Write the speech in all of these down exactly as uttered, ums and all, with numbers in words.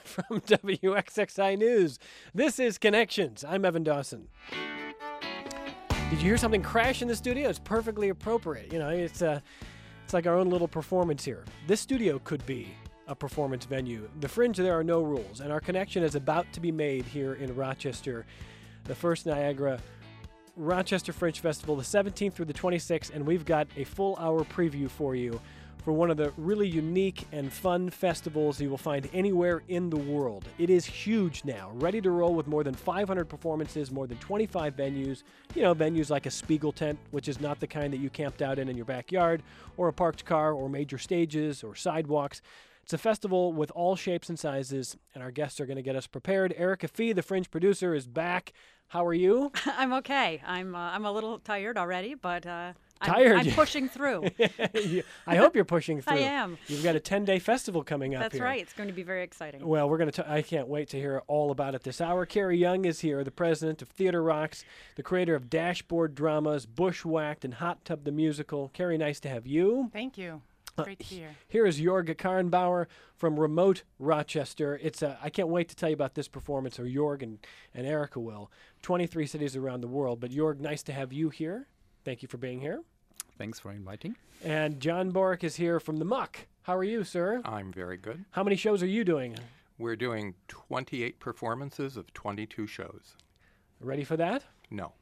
from W X X I News. This is Connections. I'm Evan Dawson. Did you hear something crash in the studio? It's perfectly appropriate. You know, it's uh, it's like our own little performance here. This studio could be a performance venue. The Fringe, there are no rules, and our connection is about to be made here in Rochester. The first Niagara Rochester Fringe Festival, the seventeenth through the twenty-sixth, and we've got a full hour preview for you for one of the really unique and fun festivals you will find anywhere in the world. It is huge now, ready to roll with more than five hundred performances, more than twenty-five venues. You know, venues like a Spiegel tent, which is not the kind that you camped out in in your backyard, or a parked car, or major stages, or sidewalks. It's a festival with all shapes and sizes, and our guests are going to get us prepared. Erica Fee, the Fringe producer, is back. How are you? I'm okay. I'm uh, I'm a little tired already, but uh, tired. I'm, I'm pushing through. I hope you're pushing through. I am. You've got a ten-day festival coming up That's here. That's right. It's going to be very exciting. Well, we're going to. I can't wait to hear all about it this hour. Carrie Young is here, the president of Theater Rocks, the creator of Dashboard Dramas, Bushwhacked, and Hot Tub the Musical. Carrie, nice to have you. Thank you. Great to be here. Here is Jorg Karrenbauer from remote Rochester. It's a, I can't wait to tell you about this performance, or Jorg and, and Erica will. twenty-three cities around the world. But Jorg, nice to have you here. Thank you for being here. Thanks for inviting. And John Borick is here from the Muck. How are you, sir? I'm very good. How many shows are you doing? We're doing twenty-eight performances of twenty-two shows. Ready for that? No.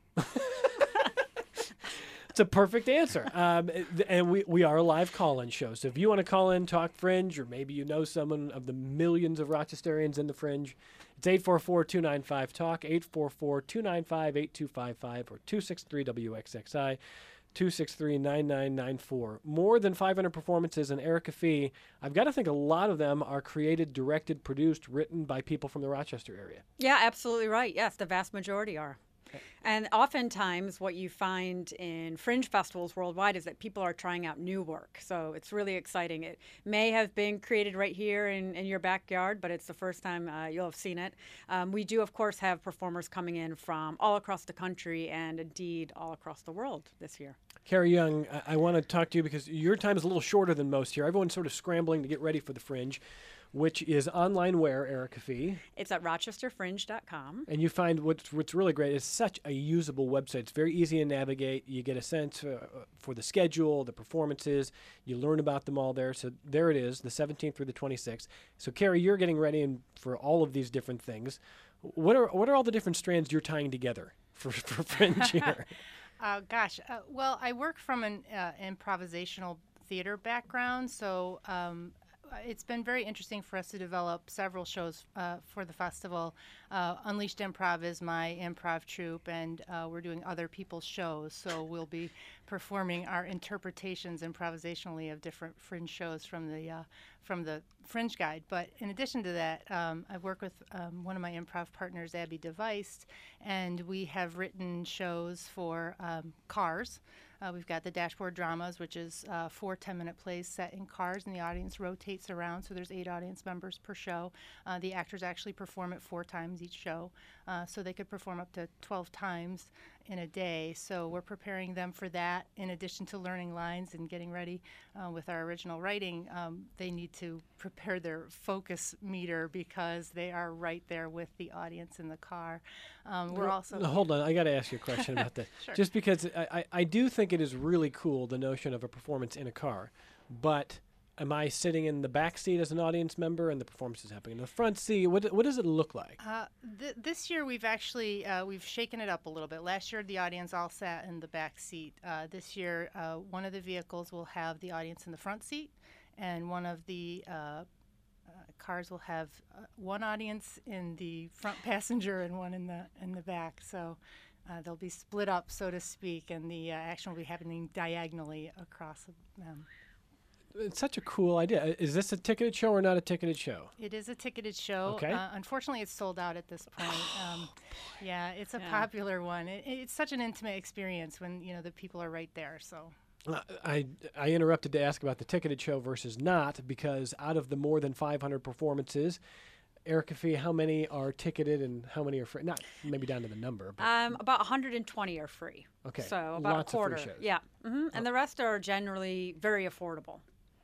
It's a perfect answer. Um, and we, we are a live call-in show. So if you want to call in, talk Fringe, or maybe you know someone of the millions of Rochesterians in the Fringe, it's eight four four, two nine five, talk, eight four four, two nine five, eight two five five, or two six three W X X I, two six three, nine nine nine four. More than five hundred performances, and Erica Fee, I've got to think a lot of them are created, directed, produced, written by people from the Rochester area. Yeah, absolutely right. Yes, the vast majority are. And oftentimes what you find in fringe festivals worldwide is that people are trying out new work. So it's really exciting. It may have been created right here in, in your backyard, but it's the first time uh, you'll have seen it. Um, we do, of course, have performers coming in from all across the country and indeed all across the world this year. Carrie Young, I, I want to talk to you because your time is a little shorter than most here. Everyone's sort of scrambling to get ready for the Fringe, which is online where, Erica Fee? It's at rochester fringe dot com. And you find what's, what's really great is such a usable website. It's very easy to navigate. You get a sense uh, for the schedule, the performances. You learn about them all there. So there it is, the seventeenth through the twenty-sixth. So, Carrie, you're getting ready in, for all of these different things. What are what are all the different strands you're tying together for, for Fringe here? uh, gosh, uh, well, I work from an uh, improvisational theater background, so um, it's been very interesting for us to develop several shows uh, for the festival. Uh, Unleashed Improv is my improv troupe, and uh, we're doing other people's shows. So we'll be performing our interpretations improvisationally of different Fringe shows from the uh, from the Fringe Guide. But in addition to that, um, I work with um, one of my improv partners, Abby Device, and we have written shows for um, cars. Uh, we've got the Dashboard Dramas, which is uh, four ten-minute plays set in cars, and the audience rotates around, so there's eight audience members per show. Uh, the actors actually perform it four times each show, uh, so they could perform up to twelve times in a day. So we're preparing them for that. In addition to learning lines and getting ready uh, with our original writing, um, they need to prepare their focus meter because they are right there with the audience in the car. Um, we're well, also... Hold on, I got to ask you a question about that. Sure. Just because I, I, I do think it is really cool, the notion of a performance in a car, but am I sitting in the back seat as an audience member and the performance is happening in the front seat? What, what does it look like? Uh, th- this year we've actually uh, we've shaken it up a little bit. Last year the audience all sat in the back seat. Uh, this year uh, one of the vehicles will have the audience in the front seat, and one of the uh, uh, cars will have uh, one audience in the front passenger and one in the in the back. So uh, they'll be split up, so to speak, and the uh, action will be happening diagonally across them. It's such a cool idea. Is this a ticketed show or not a ticketed show? It is a ticketed show. Okay. Uh, unfortunately, it's sold out at this point. Um, yeah, it's a Yeah. popular one. It, it's such an intimate experience when you know the people are right there. So. Uh, I I interrupted to ask about the ticketed show versus not, because out of the more than five hundred performances, Erica Fee, how many are ticketed and how many are free? Not maybe down to the number. But Um, about one hundred twenty are free. Okay, So about lots a of free quarter. shows. Yeah. hmm And the rest are generally very affordable.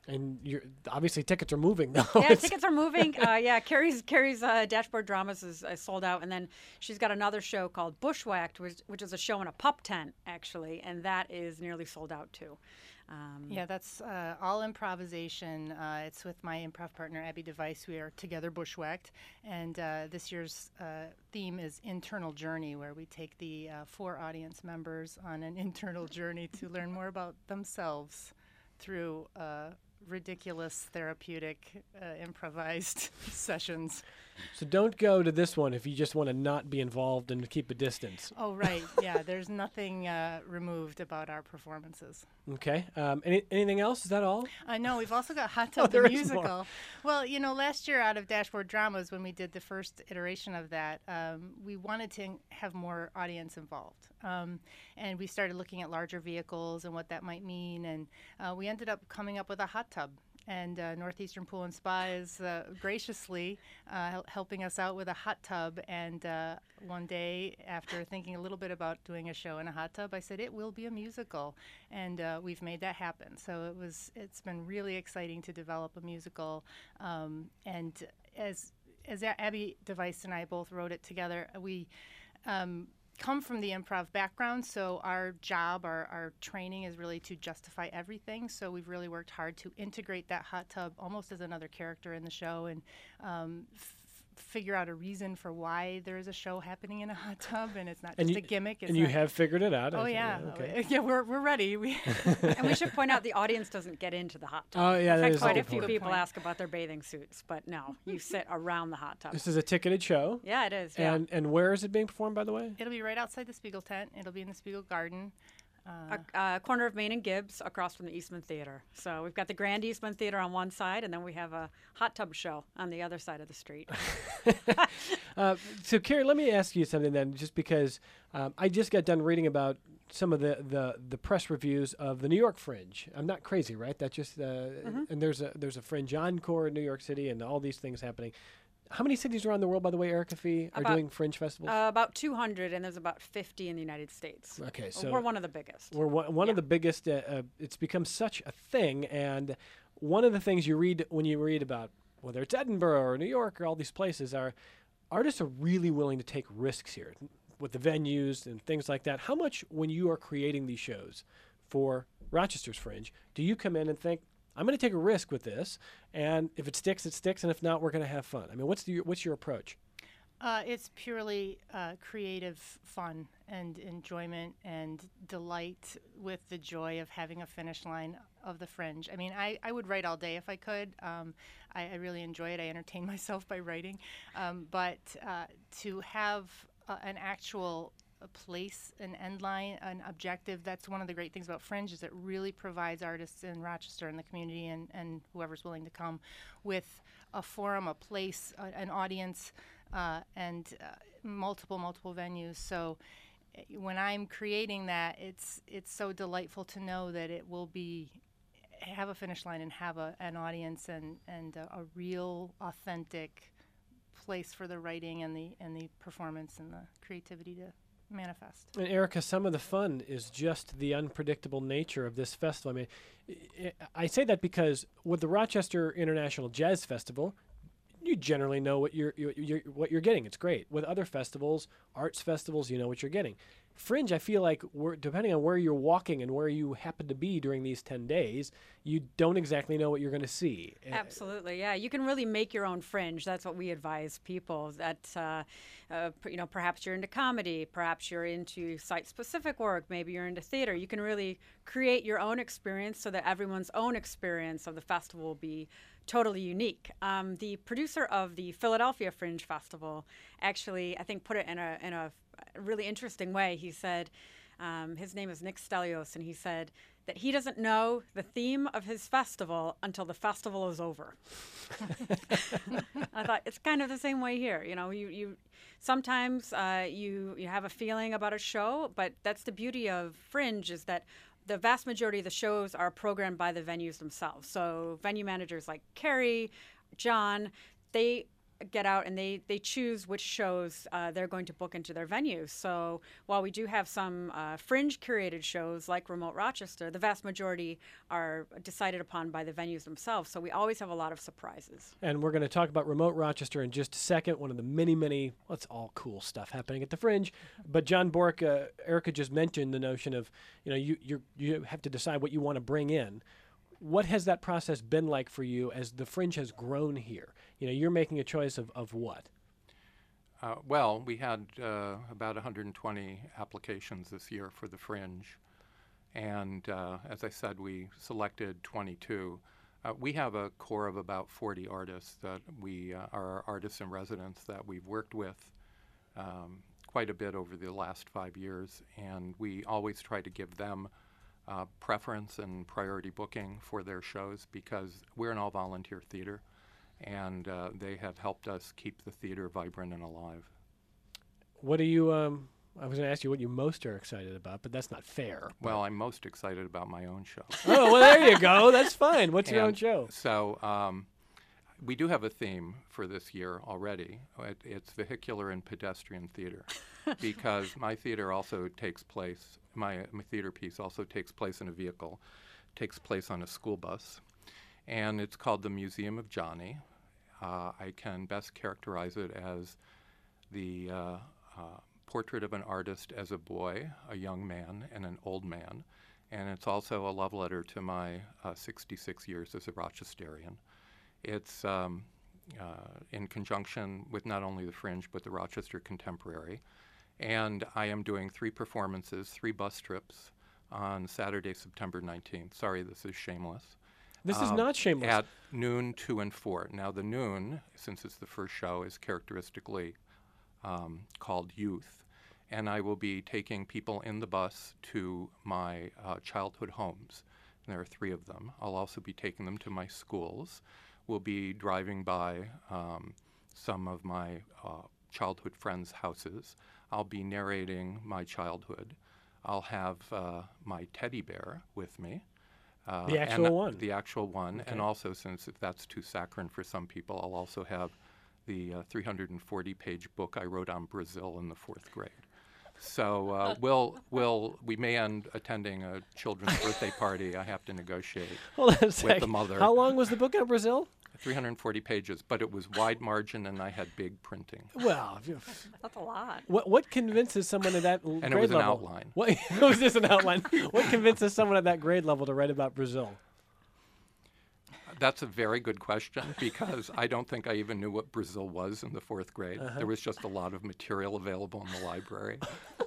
And you're, obviously tickets are moving though. Yeah, It's- tickets are moving. Uh, yeah, Carrie's Carrie's uh, Dashboard Dramas is uh, sold out, and then she's got another show called Bushwhacked, which, which is a show in a pup tent actually, and that is nearly sold out too. Um, Yeah, that's uh, all improvisation. Uh, it's with my improv partner, Abby Device. We are together bushwhacked. And uh, this year's uh, theme is Internal Journey, where we take the uh, four audience members on an internal journey to learn more about themselves through uh, ridiculous, therapeutic, uh, improvised sessions. So don't go to this one if you just want to not be involved and keep a distance. Oh, right. Yeah, there's nothing uh, removed about our performances. Okay. Um, any, anything else? Is that all? I know. We've also got Hot Oh, Tub there the is more. Musical. Well, you know, last year out of Dashboard Dramas, when we did the first iteration of that, um, we wanted to have more audience involved. Um, and we started looking at larger vehicles and what that might mean. And uh, we ended up coming up with a hot tub. And uh, Northeastern Pool and Spa is uh, graciously uh, hel- helping us out with a hot tub. And uh, one day, after thinking a little bit about doing a show in a hot tub, I said it will be a musical, and uh, we've made that happen. So it was. It's been really exciting to develop a musical. Um, and as as A- Abby Device and I both wrote it together, we. Um, come from the improv background, so our job, our, our training is really to justify everything. So we've really worked hard to integrate that hot tub almost as another character in the show, and um, f- figure out a reason for why there is a show happening in a hot tub, and it's not And just you- a gimmick. It's and you not- have figured it out. I Oh think. yeah, Okay. yeah. We're we're ready. We and we should point out the audience doesn't get into the hot tub. Oh, yeah, In that fact, is a quite a good few point. people Good point. ask about their bathing suits, but no, you sit around the hot tub. This is a ticketed show. Yeah, it is. Yeah. And and where is it being performed, by the way? It'll be right outside the Spiegel tent. It'll be in the Spiegel Garden. Uh, a, a corner of Main and Gibbs across from the Eastman Theater. So we've got the Grand Eastman Theater on one side, and then we have a hot tub show on the other side of the street. Uh, so, Carrie, let me ask you something then, just because um, I just got done reading about some of the, the, the press reviews of the New York Fringe. I'm not crazy, right? That just uh, and there's a there's a Fringe Encore in New York City, and all these things happening. How many cities around the world, by the way, Erica Fee, are About- doing Fringe festivals? Uh, about two hundred, and there's about fifty in the United States. okay, so We're one of the biggest. We're one, one of Yeah. the biggest. Uh, uh, it's become such a thing, and one of the things you read when you read about whether it's Edinburgh or New York or all these places are artists are really willing to take risks here with the venues and things like that. How much, when you are creating these shows for Rochester's Fringe, do you come in and think, I'm going to take a risk with this, and if it sticks, it sticks, and if not, we're going to have fun? I mean, what's the, what's your approach? Uh, it's purely uh, creative fun and enjoyment and delight with the joy of having a finish line of the Fringe. I mean, I, I would write all day if I could. Um, I, I really enjoy it. I entertain myself by writing. Um, but uh, to have uh, an actual a place, an end line, an objective. That's one of the great things about Fringe is it really provides artists in Rochester and the community and, and whoever's willing to come with a forum, a place, a, an audience, uh, and uh, multiple, multiple venues. So uh, when I'm creating that, it's it's so delightful to know that it will be have a finish line and have a, an audience and, and a, a real, authentic place for the writing and the and the performance and the creativity to manifest. And Erica, some of the fun is just the unpredictable nature of this festival. I mean, I- I say that because with the Rochester International Jazz Festival, you generally know what you're, you're, you're what you're getting. It's great. With other festivals, arts festivals, you know what you're getting. Fringe, I feel like we're, depending on where you're walking and where you happen to be during these ten days, you don't exactly know what you're going to see. Uh, Absolutely, yeah. You can really make your own Fringe. That's what we advise people. That uh, uh, p- you know, perhaps you're into comedy, perhaps you're into site-specific work, maybe you're into theater. You can really create your own experience so that everyone's own experience of the festival will be totally unique. Um, the producer of the Philadelphia Fringe Festival actually, I think, put it in a in a really interesting way. He said, um, his name is Nick Stelios, and he said that he doesn't know the theme of his festival until the festival is over. I thought it's kind of the same way here. You know, you, you sometimes uh, you you have a feeling about a show, but that's the beauty of Fringe is that the vast majority of the shows are programmed by the venues themselves. So venue managers like Carrie, John, they get out and they, they choose which shows uh, they're going to book into their venues. So while we do have some uh, fringe curated shows like Remote Rochester, the vast majority are decided upon by the venues themselves. So we always have a lot of surprises. And we're going to talk about Remote Rochester in just a second, one of the many, many, well, it's all cool stuff happening at the Fringe. But John Bork, uh, Erica just mentioned the notion of, you know, you you you have to decide what you want to bring in. What has that process been like for you as the Fringe has grown here? You know, you're making a choice of, of what? Uh, well, we had uh, about one hundred twenty applications this year for the Fringe. And uh, as I said, we selected twenty-two. Uh, we have a core of about forty artists that we uh, are our artists in residence that we've worked with um, quite a bit over the last five years. And we always try to give them uh, preference and priority booking for their shows because we're an all-volunteer theater. And uh, they have helped us keep the theater vibrant and alive. What are you, um, I was going to ask you what you most are excited about, but that's not fair. Well, I'm most excited about my own show. Oh, well, there you go. That's fine. What's your own And show? So um, we do have a theme for this year already. It, it's vehicular and pedestrian theater because my theater also takes place, my, my theater piece also takes place in a vehicle, takes place on a school bus. And it's called the Museum of Johnny. Uh, I can best characterize it as the uh, uh, portrait of an artist as a boy, a young man, and an old man. And it's also a love letter to my uh, sixty-six years as a Rochesterian. It's um, uh, in conjunction with not only the Fringe, but the Rochester Contemporary. And I am doing three performances, three bus trips on Saturday, September nineteenth. Sorry, this is shameless. This is um, not shameless. At noon, two, and four. Now, the noon, since it's the first show, is characteristically um, called Youth. And I will be taking people in the bus to my uh, childhood homes. And there are three of them. I'll also be taking them to my schools. We'll be driving by um, some of my uh, childhood friends' houses. I'll be narrating my childhood. I'll have uh, my teddy bear with me. Uh, The actual and one? The actual one. Okay. And also, since if that's too saccharine for some people, I'll also have the uh, three hundred forty page book I wrote on Brazil in the fourth grade. So uh, we'll, we'll, we may end attending a children's birthday party. I have to negotiate Hold on a with sec. the mother. How long was the book on Brazil? three hundred forty pages, but it was wide margin and I had big printing. Well, if you- That's a lot. what what convinces someone at that l- And it grade was an level? outline. What it was just an outline? What convinces someone at that grade level to write about Brazil? That's a very good question because I don't think I even knew what Brazil was in the fourth grade. Uh-huh. There was just a lot of material available in the library.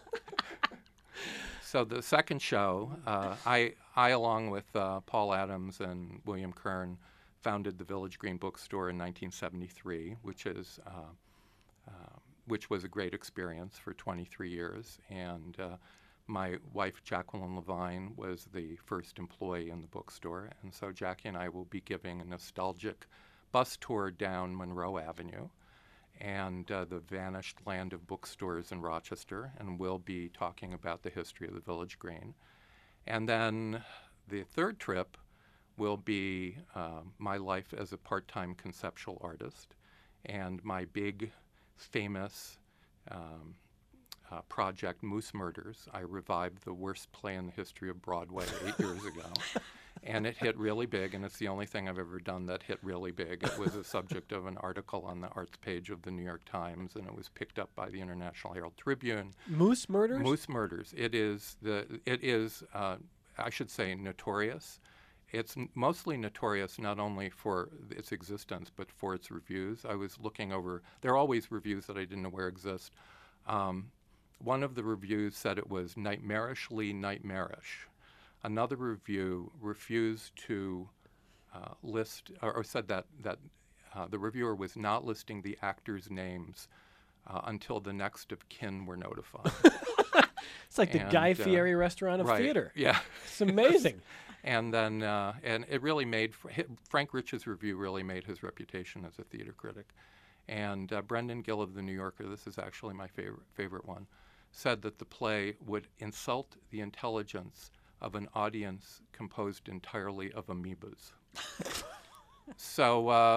So the second show, uh, I, I, along with uh, Paul Adams and William Kern, founded the Village Green Bookstore in nineteen seventy-three, which is uh, uh, which was a great experience for twenty-three years. And uh, my wife, Jacqueline Levine, was the first employee in the bookstore. And so Jackie and I will be giving a nostalgic bus tour down Monroe Avenue and uh, the vanished land of bookstores in Rochester. And we'll be talking about the history of the Village Green. And then the third trip will be uh, my life as a part-time conceptual artist and my big, famous um, uh, project, Moose Murders. I revived the worst play in the history of Broadway eight years ago. And it hit really big, and it's the only thing I've ever done that hit really big. It was a subject of an article on the arts page of the New York Times, and it was picked up by the International Herald Tribune. Moose Murders? Moose Murders. It is, the, it is uh, I should say, notorious. It's n- mostly notorious not only for its existence, but for its reviews. I was looking over, there are always reviews that I didn't know where exist. Um, one of the reviews said it was nightmarishly nightmarish. Another review refused to uh, list, or, or said that, that uh, the reviewer was not listing the actors' names uh, until the next of kin were notified. It's like the And, Guy uh, Fieri restaurant of right, theater. Yeah. It's amazing. And then, uh, and it really made, Frank Rich's review really made his reputation as a theater critic. And uh, Brendan Gill of The New Yorker, this is actually my favorite, favorite one, said that the play would insult the intelligence of an audience composed entirely of amoebas. So uh,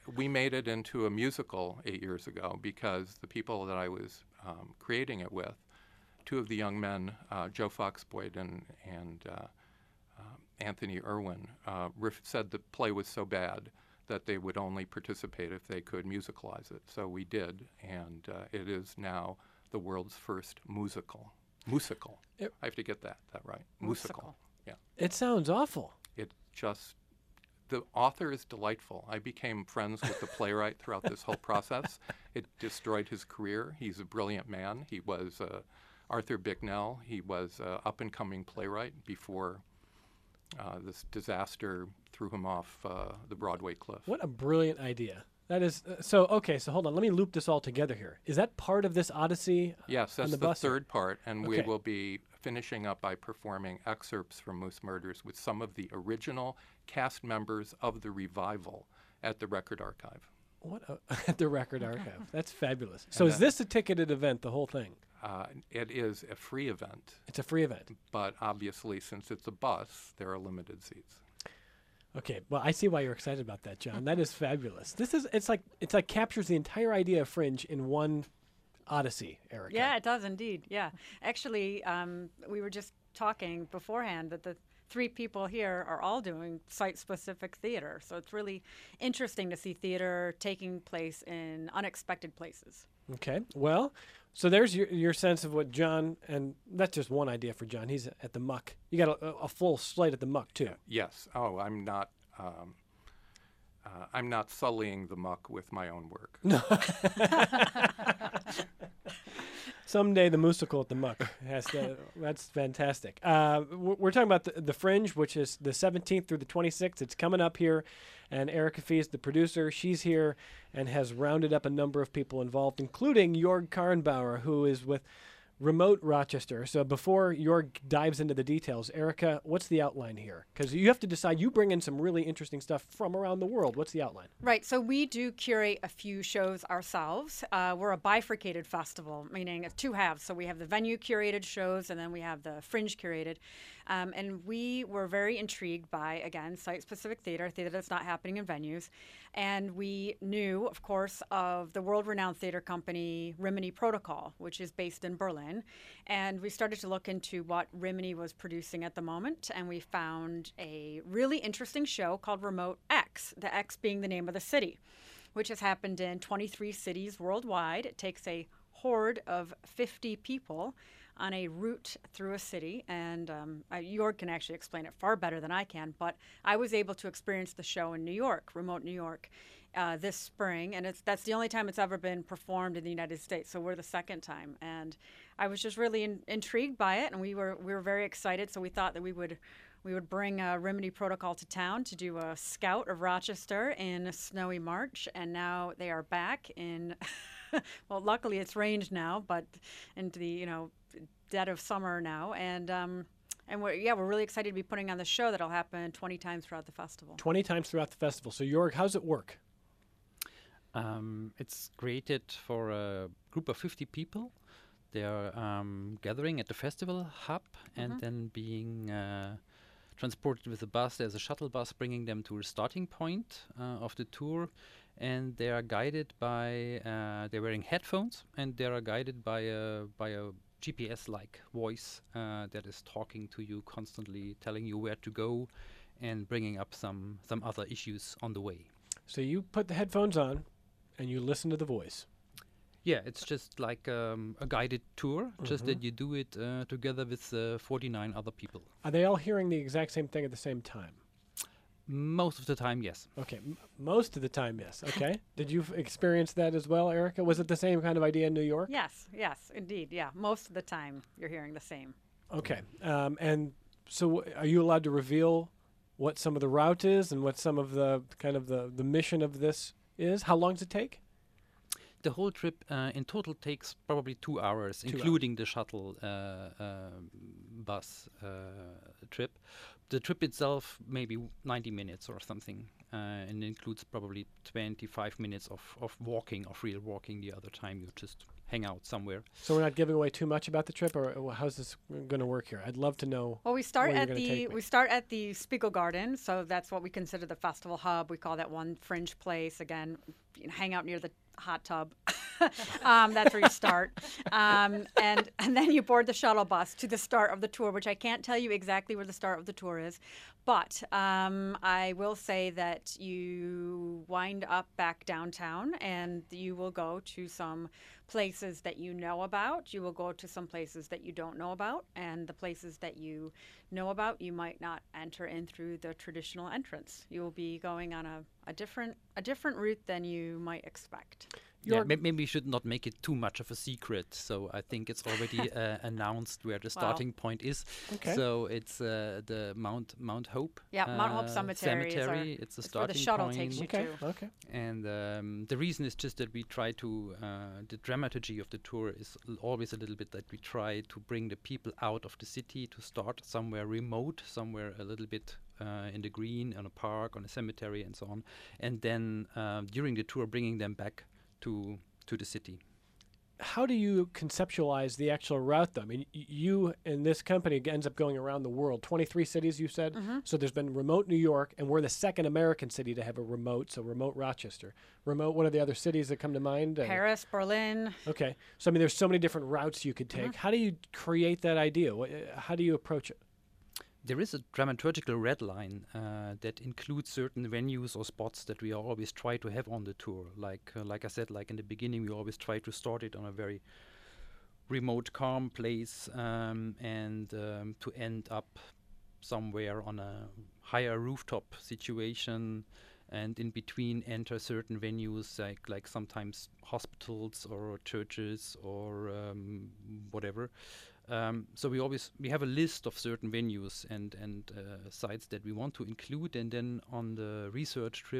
we made it into a musical eight years ago because the people that I was um, creating it with, two of the young men, uh, Joe Fox Boyd and, and uh, uh, Anthony Irwin, uh, ref- said the play was so bad that they would only participate if they could musicalize it. So we did, and uh, it is now the world's first musical. Musical. It, I have to get that that right. Musical. Musical. Yeah. It sounds awful. It just, the author is delightful. I became friends with the playwright throughout this whole process. It destroyed his career. He's a brilliant man. He was uh, Arthur Bicknell. He was an up-and-coming playwright before uh, this disaster threw him off uh, the Broadway cliff. What a brilliant idea. That is, uh, so, okay, so hold on. Let me loop this all together here. Is that part of this Odyssey? Yes, on that's the the, bus? third part, and we Okay. will be finishing up by performing excerpts from Moose Murders with some of the original cast members of the revival at the Record Archive. What a, at the Record Archive. That's fabulous. So is this a ticketed event, the whole thing? Uh, it is a free event, It's a free event. but obviously, since it's a bus, there are limited seats. Okay, well, I see why you're excited about that, John. That is fabulous. This is, it's like, it's like captures the entire idea of Fringe in one Odyssey, Erica. Yeah, it does indeed. Yeah. Actually, um, we were just talking beforehand that the three people here are all doing site-specific theater. So it's really interesting to see theater taking place in unexpected places. Okay, well, so there's your, your sense of what John, and that's just one idea for John. He's at the Muck. You got a, a full slate at the Muck, too. Yes. Oh, I'm not. Um, uh, I'm not sullying the muck with my own work. Someday the musical at the Muck has to. That's fantastic. Uh, we're we're talking about the, the Fringe, which is the seventeenth through the twenty-sixth. It's coming up here, and Erica Fee is the producer. She's here and has rounded up a number of people involved, including Jorg Karnbauer, who is with Remote Rochester. So before Jorg dives into the details, Erica, what's the outline here? Because you have to decide. You bring in some really interesting stuff from around the world. What's the outline? Right. So we do curate a few shows ourselves. Uh, we're a bifurcated festival, meaning it's two halves. So we have the venue curated shows, and then we have the Fringe curated. Um, and we were very intrigued by, again, site-specific theater, theater that's not happening in venues. And we knew, of course, of the world-renowned theater company Rimini Protocol, which is based in Berlin. And we started to look into what Rimini was producing at the moment, and we found a really interesting show called Remote X, the X being the name of the city, which has happened in twenty-three cities worldwide. It takes a horde of fifty people on a route through a city, and um, I, Jorg can actually explain it far better than I can, but I was able to experience the show in New York, remote New York, uh, this spring, and it's that's the only time it's ever been performed in the United States, so we're the second time, and I was just really in, intrigued by it, and we were we were very excited, so we thought that we would we would bring uh, Rimini Protocol to town to do a scout of Rochester in a snowy March, and now they are back in, well, luckily it's rained now, but into the, you know, dead of summer now, and um, and we're yeah we're really excited to be putting on the show that'll happen twenty times throughout the festival. twenty times throughout the festival. So, Jorg, how's it work? Um, it's created for a group of fifty people. They are um, gathering at the festival hub and Mhm. then being uh, transported with a bus. There's a shuttle bus bringing them to a starting point uh, of the tour, and they are guided by. Uh, they're wearing headphones, and they are guided by a by a G P S-like voice uh, that is talking to you constantly, telling you where to go, and bringing up some some other issues on the way. So you put the headphones on, and you listen to the voice. Yeah, it's just like um, a guided tour, just Mhm. that you do it uh, together with uh, forty-nine other people. Are they all hearing the exact same thing at the same time? Most of the time, yes. Okay, m- most of the time, yes. Okay. Did you f- experience that as well, Erica? Was it the same kind of idea in New York? Yes, yes, indeed, yeah. Most of the time you're hearing the same. Okay. Um, and so, w- are you allowed to reveal what some of the route is and what some of the kind of the, the mission of this is? How long does it take? the whole trip uh, in total takes probably two hours, Two including the shuttle uh, um bus uh, trip. The trip itself maybe w- ninety minutes or something, uh, and includes probably twenty-five minutes of, of walking, of real walking. The other time you just hang out somewhere. So we're not giving away too much about the trip, or or how's this going to work here? I'd love to know. Well, we start where you're at gonna the take me. we start at the Spiegelgarten, so that's what we consider the festival hub. We call that one fringe place. Again, you know, hang out near the hot tub. um, that's where you start, um, and and then you board the shuttle bus to the start of the tour, which I can't tell you exactly where the start of the tour is, but um, I will say that you wind up back downtown, and you will go to some places that you know about. You will go to some places that you don't know about, and the places that you know about, you might not enter in through the traditional entrance. You will be going on a, a different a different route than you might expect. Yeah, Your- may- maybe we should not make it too much of a secret. So I think it's already uh, announced where the starting point is. Okay. So it's uh, the Mount Mount Hope. Yeah, Mount Hope uh, Cemetery is our- Cemetery. It's the it's where the starting shuttle point. takes you Okay. to. Okay. And um, the reason is just that we try to, uh, the dramaturgy of the tour is l- always a little bit that we try to bring the people out of the city to start somewhere remote, somewhere a little bit uh, in the green, on a park, on a cemetery, and so on. And then um, during the tour, bringing them back to to the city. How do you conceptualize the actual route, though? I mean, y- you and this company g- ends up going around the world, twenty-three cities, you said. Mm-hmm. So there's been remote New York, and we're the second American city to have a remote. So remote Rochester, remote. What are the other cities that come to mind? Uh, Paris, Berlin. Okay. So I mean, there's so many different routes you could take. How do you create that idea? Wha- uh, How do you approach it? There is a dramaturgical red line uh, that includes certain venues or spots that we always try to have on the tour. Like uh, like I said, like in the beginning, we always try to start it on a very remote, calm place, um, and um, to end up somewhere on a higher rooftop situation, and in between enter certain venues like like sometimes hospitals or churches or um, whatever. Um, so we always we have a list of certain venues and and uh, sites that we want to include, and then on the research trip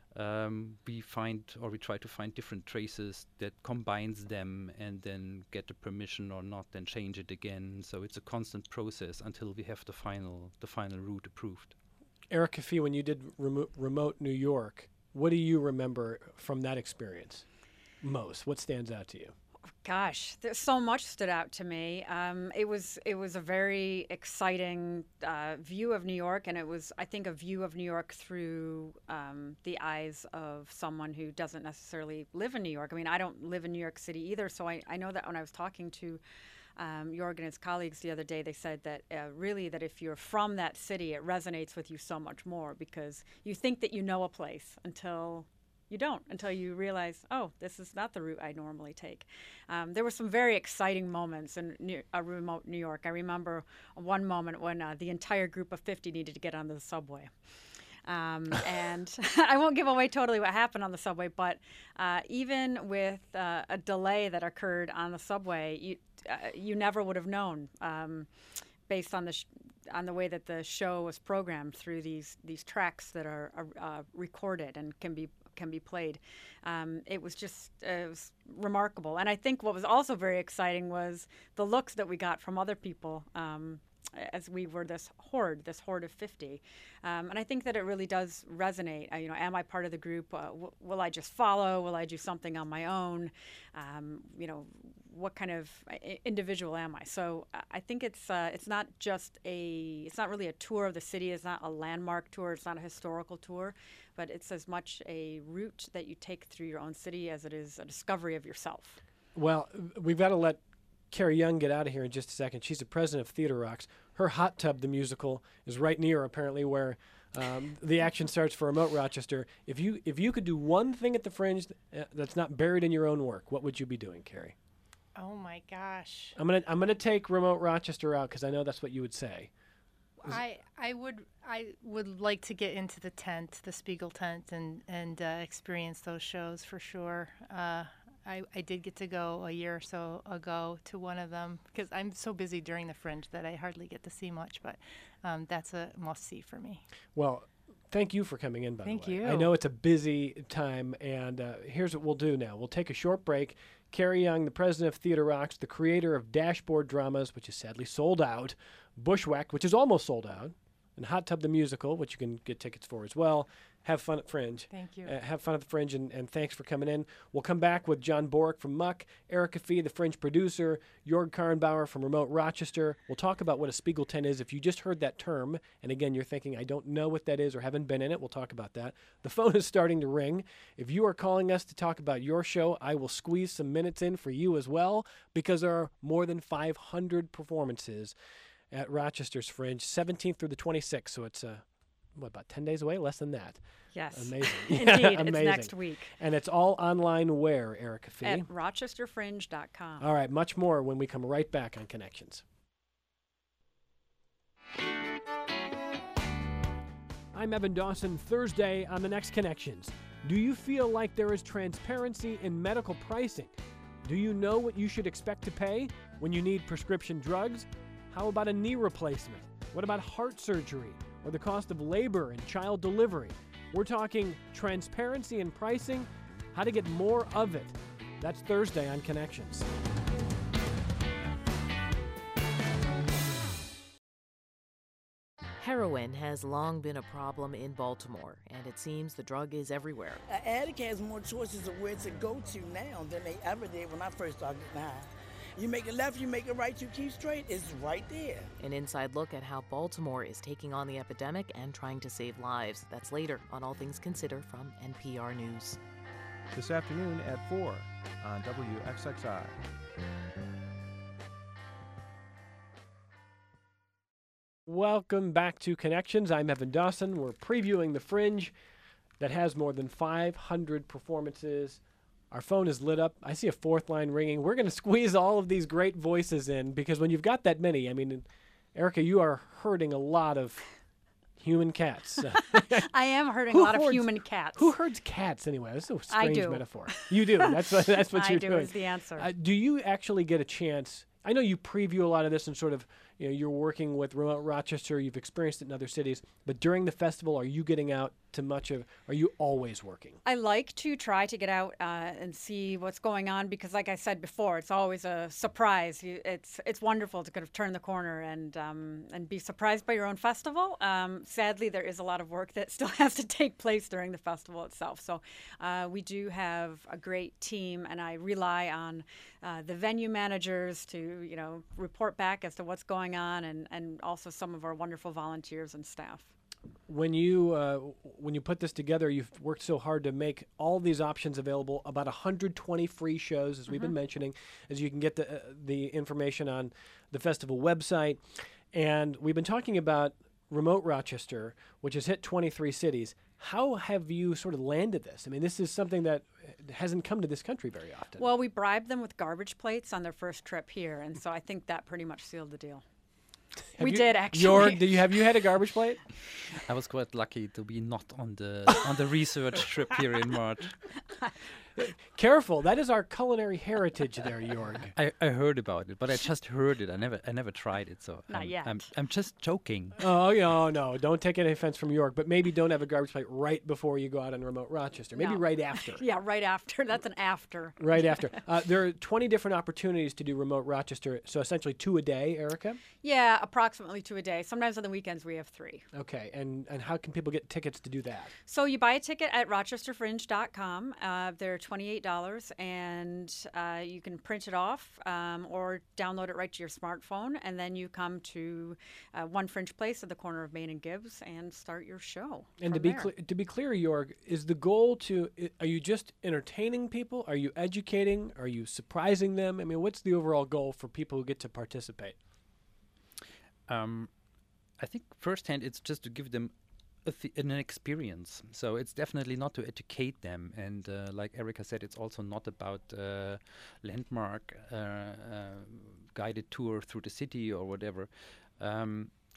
um, we find or we try to find different traces that combines them, and then get the permission or not, then change it again. So it's a constant process until we have the final the final route approved. Eric Caffey, when you did remo- remote New York, what do you remember from that experience most? What stands out to you? Gosh, there's so much stood out to me. Um, it was it was a very exciting uh, view of New York, and it was, I think, a view of New York through um, the eyes of someone who doesn't necessarily live in New York. I mean, I don't live in New York City either, so I, I know that when I was talking to um, Jorg and his colleagues the other day, they said that uh, really that if you're from that city, it resonates with you so much more, because you think that you know a place until you don't, until you realize, oh, this is not the route I normally take. Um, there were some very exciting moments in New, uh, remote New York. I remember one moment when uh, the entire group of fifty needed to get onto the subway. Um, and I won't give away totally what happened on the subway, but uh, even with uh, a delay that occurred on the subway, you, uh, you never would have known, um, based on the sh- on the way that the show was programmed through these these tracks that are uh, recorded and can be can be played. Um, it was just uh, it was remarkable. And I think what was also very exciting was the looks that we got from other people um, as we were this horde, this horde of fifty. Um, and I think that it really does resonate. Uh, you know, am I part of the group? Uh, w- will I just follow? Will I do something on my own? Um, you know, what kind of I- individual am I? So uh, I think it's uh, it's not just a, it's not really a tour of the city. It's not a landmark tour. It's not a historical tour, but it's as much a route that you take through your own city as it is a discovery of yourself. Well, we've got to let Carrie Young get out of here in just a second. She's the president of Theater Rocks. Her Hot Tub, the musical, is right near, apparently, where um, the action starts for Remote Rochester. If you if you could do one thing at the Fringe th- uh, that's not buried in your own work, what would you be doing, Carrie? Oh my gosh. I'm gonna I'm gonna take Remote Rochester out because I know that's what you would say. I I would I would like to get into the tent, the Spiegel tent, and and uh, experience those shows for sure. Uh, I I did get to go a year or so ago to one of them because I'm so busy during the Fringe that I hardly get to see much. But um, that's a must see for me. Well, thank you for coming in, by Thank the way. you. I know it's a busy time, and uh, here's what we'll do now. We'll take a short break. Carrie Young, the president of Theater Rocks, the creator of Dashboard Dramas, which is sadly sold out, Bushwhacked, which is almost sold out, and Hot Tub the Musical, which you can get tickets for as well. Have fun at Fringe. Thank you. Uh, have fun at the Fringe, and, and thanks for coming in. We'll come back with John Borick from Muck, Erica Fee, the Fringe producer, Jorg Karrenbauer from Remote Rochester. We'll talk about what a Spiegelten is. If you just heard that term, and again, you're thinking, I don't know what that is or haven't been in it, we'll talk about that. The phone is starting to ring. If you are calling us to talk about your show, I will squeeze some minutes in for you as well, because there are more than five hundred performances at Rochester's Fringe, seventeenth through the twenty-sixth, so it's uh, what, about ten days away? Less than that. Yes. Amazing. Indeed. Amazing. It's next week And it's all online where, Erica Fee? at rochester fringe dot com. All right, much more when we come right back on Connections. I'm Evan Dawson. Thursday on the next Connections. Do you feel like there is transparency in medical pricing? Do you know what you should expect to pay when you need prescription drugs? How about a knee replacement? What about heart surgery or the cost of labor and child delivery? We're talking transparency in pricing, how to get more of it. That's Thursday on Connections. Heroin has long been a problem in Baltimore, and it seems the drug is everywhere. An addict has more choices of where to go to now than they ever did when I first started getting high. You make a left, you make a right, you keep straight, it's right there. An inside look at how Baltimore is taking on the epidemic and trying to save lives. That's later on All Things Considered from N P R News. This afternoon at four on W X X I. Welcome back to Connections. I'm Evan Dawson. We're previewing the Fringe that has more than five hundred performances. Our phone is lit up. I see a fourth line ringing. We're going to squeeze all of these great voices in because when you've got that many, I mean, Erica, you are herding a lot of human cats. I am hurting Who a lot of hoards- human cats. Who herds cats anyway? That's a I strange do. metaphor. You do. That's what, that's what I you're do doing. is the answer. Uh, do you actually get a chance? I know you preview a lot of this and sort of, you know, you're working with Remote Rochester, you've experienced it in other cities, but during the festival, are you getting out to much of, are you always working? I like to try to get out uh, and see what's going on because, like I said before, it's always a surprise. You, it's it's wonderful to kind of turn the corner and um, and be surprised by your own festival. Um, sadly, there is a lot of work that still has to take place during the festival itself. So uh, we do have a great team, and I rely on uh, the venue managers to you know report back as to what's going on, and and also some of our wonderful volunteers and staff. When you uh, when you put this together, you've worked so hard to make all these options available. About one hundred twenty free shows, as we've been mentioning, as you can get the uh, the information on the festival website. And we've been talking about Remote Rochester, which has hit twenty-three cities. How have you sort of landed this? I mean, this is something that hasn't come to this country very often. Well, we bribed them with garbage plates on their first trip here, and so I think that pretty much sealed the deal. Have we you- did actually. Your, did you have you had a garbage plate? I was quite lucky to be not on the on the research trip here in March. Careful, that is our culinary heritage there, Jorg. I, I heard about it, but I just heard it. I never I never tried it, so Not I'm, yet. I'm I'm just joking. Oh, no, no, don't take any offense from York, but maybe don't have a garbage plate right before you go out on Remote Rochester. Maybe No. right after. Yeah, right after. That's an after. Right after. Uh, there are twenty different opportunities to do Remote Rochester, so essentially two a day, Erica? Yeah, approximately two a day. Sometimes on the weekends we have three. Okay, and, and how can people get tickets to do that? So you buy a ticket at rochester fringe dot com. Uh, they're twenty-eight dollars, and uh, you can print it off um, or download it right to your smartphone, and then you come to uh, One Fringe Place at the corner of Main and Gibbs and start your show. And to from be there. clear, to be clear, Jorg, is the goal to i- are you just entertaining people? Are you educating? Are you surprising them? I mean, what's the overall goal for people who get to participate? Um, I think firsthand it's just to give them a th- an experience. So it's definitely not to educate them. And uh, like Erica said, it's also not about uh, landmark uh, uh, guided tour through the city or whatever. Um,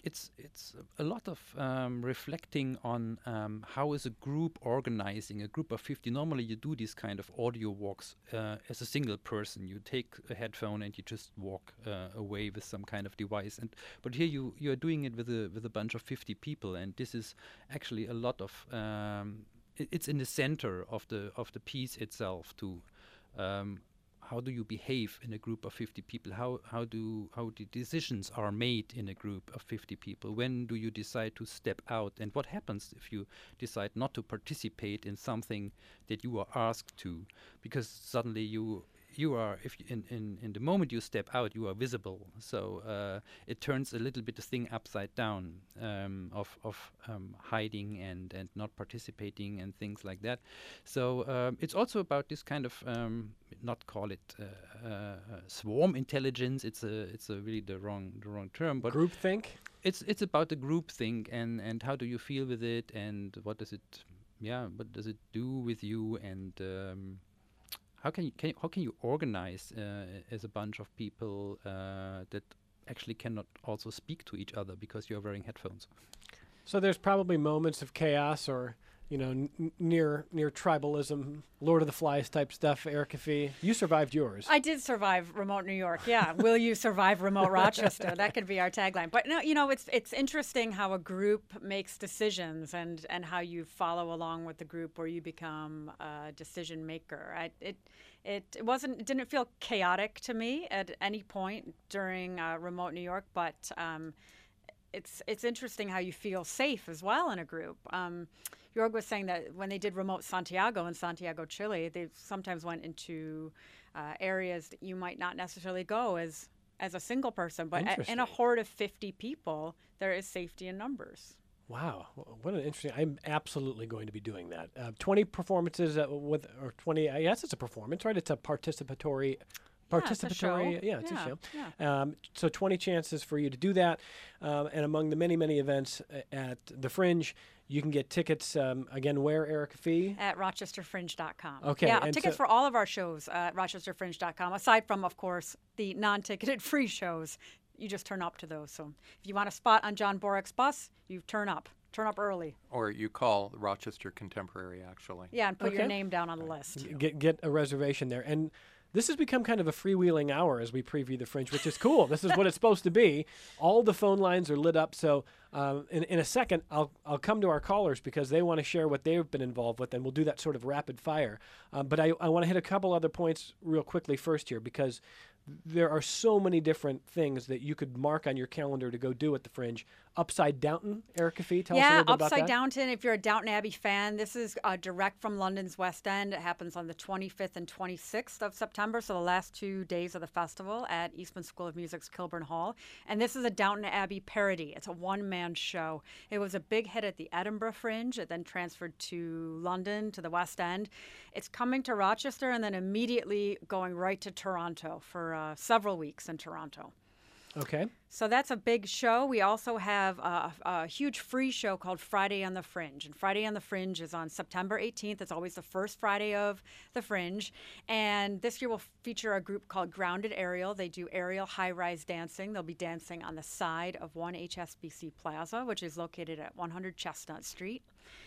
it's it's a lot of um, reflecting on um, how is a group organizing a group of fifty. Normally, you do these kind of audio walks uh, as a single person. You take a headphone and you just walk uh, away with some kind of device. And but here you you are doing it with a with a bunch of fifty people, and this is actually a lot of. Um, i- it's in the center of the of the piece itself to. Um, how do you behave in a group of fifty people? How how do how the decisions are made in a group of fifty people? When do you decide to step out? And what happens if you decide not to participate in something that you are asked to? Because suddenly you you are if you, in, in in the moment you step out, you are visible. So uh, it turns a little bit the thing upside down um, of of um, hiding and and not participating and things like that. So um, it's also about this kind of um, not call it uh, uh, uh, swarm intelligence. It's a it's a really the wrong the wrong term. But Groupthink. it's it's about the group thing and and how do you feel with it and what does it yeah what does it do with you and um, how can you, can you how can you organize uh, as a bunch of people uh, that actually cannot also speak to each other because you're wearing headphones? So there's probably moments of chaos or, you know, n- n- near near tribalism, Lord of the Flies type stuff. Erica Fee, you survived yours. I did survive remote New York. Yeah. Will you survive remote Rochester? That could be our tagline. But no, you know, it's it's interesting how a group makes decisions and, and how you follow along with the group or you become a decision maker. I, it it it wasn't it didn't feel chaotic to me at any point during uh, remote New York, but um, it's it's interesting how you feel safe as well in a group. Um, Jorg was saying that when they did remote Santiago in Santiago, Chile, they sometimes went into uh, areas that you might not necessarily go as as a single person, but a, in a Interesting. horde of fifty people, there is safety in numbers. Wow, wh- what an interesting! I'm absolutely going to be doing that. Uh, Twenty performances uh, with, or twenty. I guess it's a performance, right? It's a participatory, Yeah, it's a participatory. show. Yeah, it's Yeah, a show. yeah. Um, so twenty chances for you to do that, um, and among the many many events uh, at the Fringe, you can get tickets. Um, again, where Erica Fee? At rochester fringe dot com. Okay, Yeah, and tickets so- for all of our shows uh, at rochester fringe dot com, aside from, of course, the non-ticketed free shows. You just turn up to those. So if you want a spot on John Borek's bus, you turn up. Turn up early. Or you call Rochester Contemporary, actually. Yeah, and put your Okay. name down on the list. Get get a reservation there. And this has become kind of a freewheeling hour as we preview the Fringe, which is cool. This is what it's supposed to be. All the phone lines are lit up. So um, in, in a second, I'll I'll come to our callers because they want to share what they've been involved with, and we'll do that sort of rapid fire. Um, but I, I want to hit a couple other points real quickly first here because there are so many different things that you could mark on your calendar to go do at the Fringe. Upside Downton, Erica Fee, tell us a Yeah, little bit about Upside that. Downton. If you're a Downton Abbey fan, this is uh, direct from London's West End. It happens on the twenty-fifth and twenty-sixth of September, so the last two days of the festival at Eastman School of Music's Kilburn Hall. And this is a Downton Abbey parody. It's a one-man show. It was a big hit at the Edinburgh Fringe. It then transferred to London, to the West End. It's coming to Rochester and then immediately going right to Toronto for uh, several weeks in Toronto. Okay. So that's a big show. We also have a, a huge free show called Friday on the Fringe. And Friday on the Fringe is on September eighteenth. It's always the first Friday of the Fringe. And this year we'll feature a group called Grounded Aerial. They do aerial high-rise dancing. They'll be dancing on the side of One H S B C Plaza, which is located at one hundred Chestnut Street.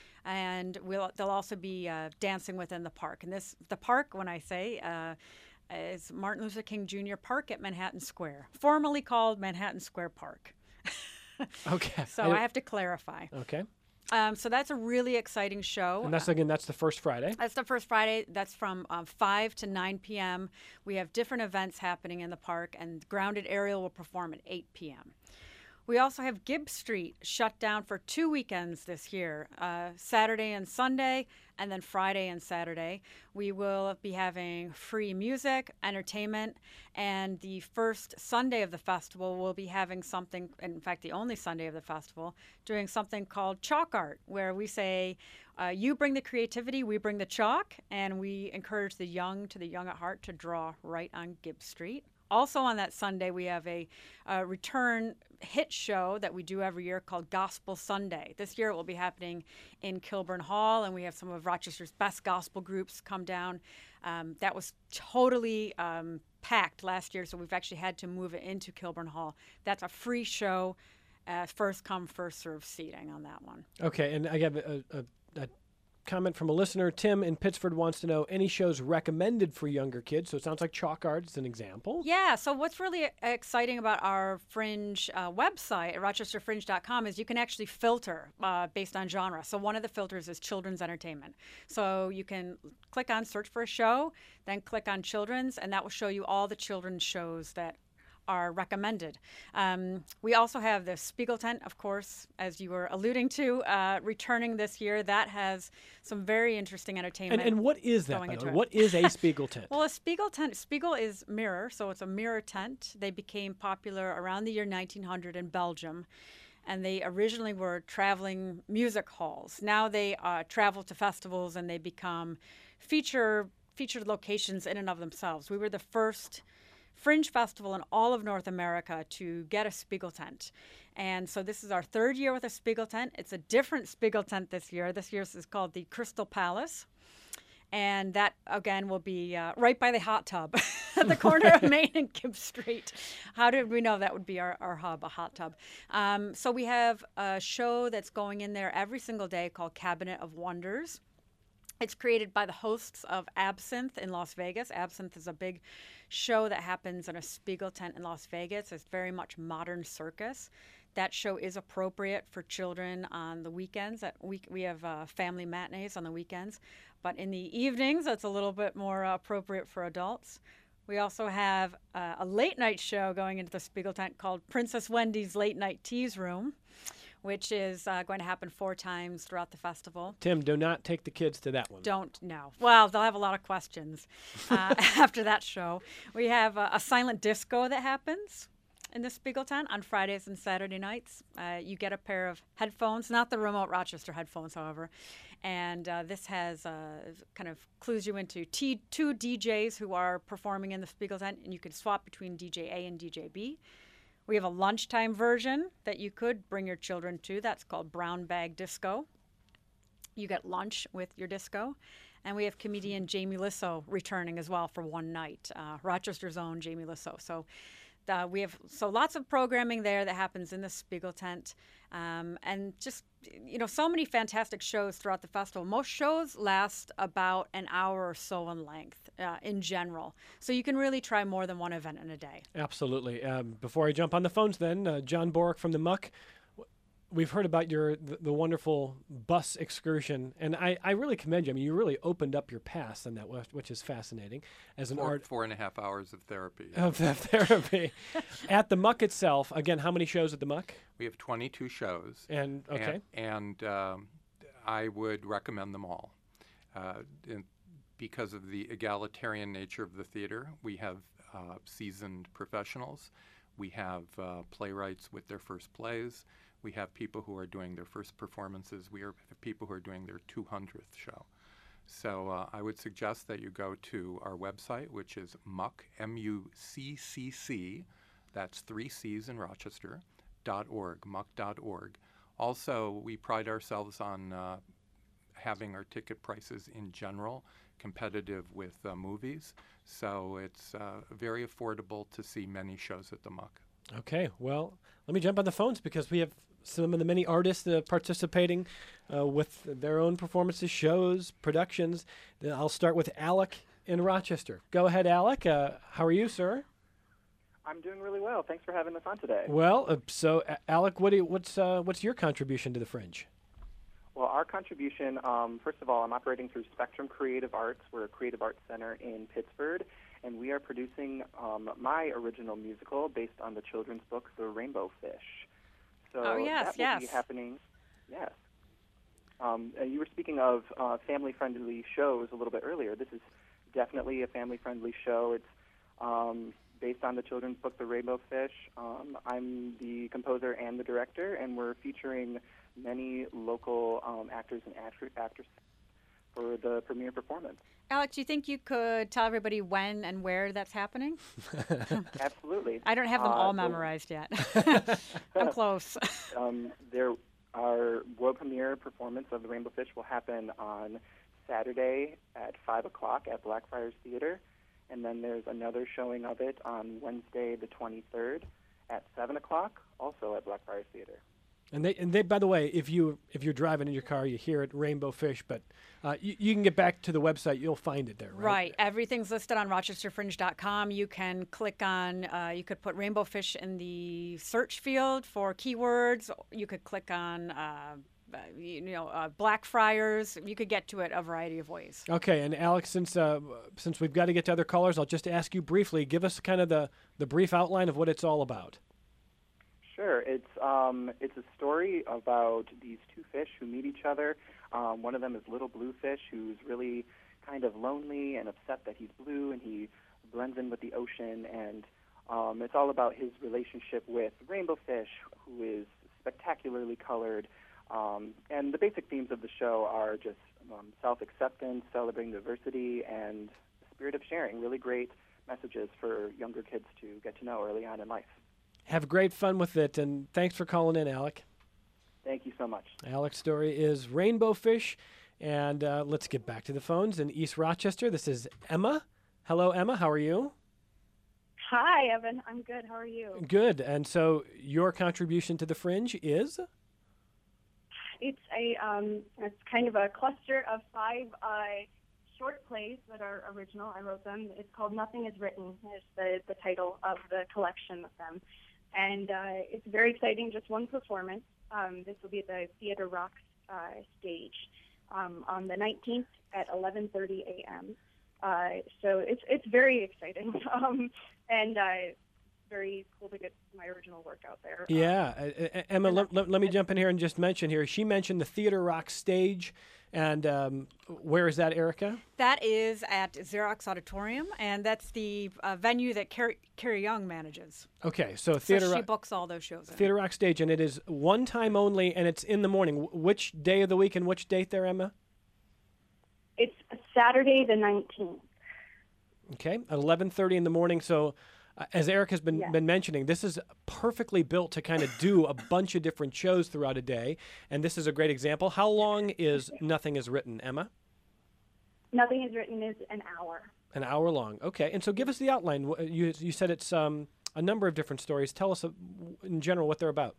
And we'll, they'll also be uh, dancing within the park. And this, the park, when I say, uh, is Martin Luther King Junior Park at Manhattan Square, formerly called Manhattan Square Park. Okay. So And- I have to clarify. Okay. Um, so that's a really exciting show. And that's, again, that's the first Friday. That's the first Friday. That's from um, five to nine p.m. We have different events happening in the park, and Grounded Aerial will perform at eight p.m. We also have Gibb Street shut down for two weekends this year, uh, Saturday and Sunday, and then Friday and Saturday. We will be having free music, entertainment, and the first Sunday of the festival, we'll be having something, in fact, the only Sunday of the festival, doing something called chalk art, where we say, uh, you bring the creativity, we bring the chalk, and we encourage the young to the young at heart to draw right on Gibb Street. Also on that Sunday, we have a, a return hit show that we do every year called Gospel Sunday. This year it will be happening in Kilburn Hall, and we have some of Rochester's best gospel groups come down. Um, that was totally um, packed last year, so we've actually had to move it into Kilburn Hall. That's a free show. as first come, first served seating on that one. Okay, and I have a, a, a comment from a listener. Tim in Pittsford wants to know any shows recommended for younger kids. So it sounds like Chalk Art is an example. Yeah, so what's really exciting about our Fringe uh, website at rochester fringe dot com is you can actually filter uh, based on genre. So one of the filters is children's entertainment. So you can click on search for a show, then click on children's, and that will show you all the children's shows that are recommended. Um, we also have the Spiegel Tent, of course, as you were alluding to, uh, returning this year. That has some very interesting entertainment. And, and what is that, going by the into way? it. What is a Spiegel tent? Well, a Spiegel tent, Spiegel is mirror, so it's a mirror tent. They became popular around the year nineteen hundred in Belgium, and they originally were traveling music halls. Now they uh, travel to festivals, and they become feature featured locations in and of themselves. We were the first Fringe festival in all of North America to get a Spiegel tent. And so this is our third year with a Spiegel tent. It's a different Spiegel tent this year. This year's is called the Crystal Palace. And that, again, will be uh, right by the hot tub at the corner of Main and Gibbs Street. How did we know that would be our, our hub, a hot tub? Um, so we have a show that's going in there every single day called Cabinet of Wonders. It's created by the hosts of Absinthe in Las Vegas. Absinthe is a big show that happens in a Spiegel tent in Las Vegas. It's very much modern circus. That show is appropriate for children on the weekends. At week, we have uh, family matinees on the weekends. But in the evenings, it's a little bit more uh, appropriate for adults. We also have uh, a late night show going into the Spiegel tent called Princess Wendy's Late Night Tease Room, which is uh, going to happen four times throughout the festival. Tim, do not take the kids to that one. Don't know. Well, they'll have a lot of questions uh, after that show. We have uh, a silent disco that happens in the Spiegel tent on Fridays and Saturday nights. Uh, you get a pair of headphones, not the remote Rochester headphones, however. And uh, this has uh, kind of clues you into t- two D Js who are performing in the Spiegel tent, and you can swap between D J A and D J B. We have a lunchtime version that you could bring your children to. That's called Brown Bag Disco. You get lunch with your disco. And we have comedian Jamie Lissow returning as well for one night, uh, Rochester's own Jamie Lissow. So uh, we have so lots of programming there that happens in the Spiegel tent. Um, and just, you know, so many fantastic shows throughout the festival. Most shows last about an hour or so in length uh, in general. So you can really try more than one event in a day. Absolutely. Um, before I jump on the phones then, uh, John Borick from the Muck. We've heard about your the, the wonderful bus excursion, and I, I really commend you. I mean, you really opened up your past on that, which is fascinating. As an four, art, four and a half hours of therapy. Of the therapy. At the Muck itself, again, how many shows at the Muck? We have twenty-two shows. And, okay. And, and um, I would recommend them all. Uh, in, because of the egalitarian nature of the theater, we have uh, seasoned professionals. We have uh, playwrights with their first plays. We have people who are doing their first performances. We have people who are doing their two hundredth show. So uh, I would suggest that you go to our website, which is muck, M U C C C, that's three C's in Rochester, dot org, muck dot org. Also, we pride ourselves on uh, having our ticket prices in general competitive with uh, movies. So it's uh, very affordable to see many shows at the Muck. Okay, well, let me jump on the phones because we have some of the many artists uh, participating uh, with their own performances, shows, productions. Uh, I'll start with Alec in Rochester. Go ahead, Alec. Uh, how are you, sir? I'm doing really well. Thanks for having us on today. Well, uh, so uh, Alec, what do you, what's uh, what's your contribution to the Fringe? Well, our contribution, um, first of all, I'm operating through Spectrum Creative Arts. We're a creative arts center in Pittsburgh, and we are producing um, my original musical based on the children's book, The Rainbow Fish. So oh, yes, that will yes. be happening, yes. Um, and you were speaking of uh, family-friendly shows a little bit earlier. This is definitely a family-friendly show. It's um, based on the children's book, The Rainbow Fish. Um, I'm the composer and the director, and we're featuring many local um, actors and actors actresses for the premiere performance. Alex, do you think you could tell everybody when and where that's happening? Absolutely. I don't have them uh, all so memorized yet. I'm close. um, there, our world premiere performance of The Rainbow Fish will happen on Saturday at five o'clock at Blackfriars Theater. And then there's another showing of it on Wednesday the twenty-third at seven o'clock, also at Blackfriars Theater. And they, and they, by the way, if you if you're driving in your car, you hear it, Rainbow Fish. But uh, you, you can get back to the website; you'll find it there, right? Right. Everything's listed on rochester fringe dot com. You can click on. Uh, you could put Rainbow Fish in the search field for keywords. You could click on. Uh, uh, you know, uh, Blackfriars. You could get to it a variety of ways. Okay, and Alex, since uh, since we've got to get to other callers, I'll just ask you briefly. Give us kind of the the brief outline of what it's all about. Sure. It's um, it's a story about these two fish who meet each other. Um, one of them is Little Blue Fish, who's really kind of lonely and upset that he's blue, and he blends in with the ocean. And um, it's all about his relationship with Rainbow Fish, who is spectacularly colored. Um, and the basic themes of the show are just um, self-acceptance, celebrating diversity, and the spirit of sharing. Really great messages for younger kids to get to know early on in life. Have great fun with it, and thanks for calling in, Alec. Thank you so much. Alec's story is Rainbow Fish, and uh, let's get back to the phones in East Rochester. This is Emma. Hello, Emma. How are you? Hi, Evan. I'm good. How are you? Good. And so your contribution to the Fringe is? It's a um, it's kind of a cluster of five uh, short plays that are original. I wrote them. It's called Nothing Is Written. Is the the title of the collection of them. And uh, it's very exciting, just one performance. Um, this will be at the Theater Rocks uh, stage um, on the nineteenth at eleven thirty a.m. Uh, so it's it's very exciting um, and uh, very cool to get my original work out there. Yeah. Uh, Emma, let, let, let me jump in here and just mention here. She mentioned the Theater Rocks stage. And um, where is that, Erica? That is at Xerox Auditorium, and that's the uh, venue that Carrie, Carrie Young manages. Okay, so Theater so she Rock, books all those shows. Theater Rock stage, and it is one time only, and it's in the morning. Wh- Which day of the week and which date there, Emma? It's Saturday the nineteenth. Okay, at eleven thirty in the morning. So uh, as Eric has been, Yes. been mentioning, this is perfectly built to kind of do a bunch of different shows throughout a day, and this is a great example. How long is Nothing Is Written, Emma? Nothing Is Written is an hour. An hour long. Okay, and so give us the outline. Wh- You, you said it's um, a number of different stories. Tell us uh, in general what they're about.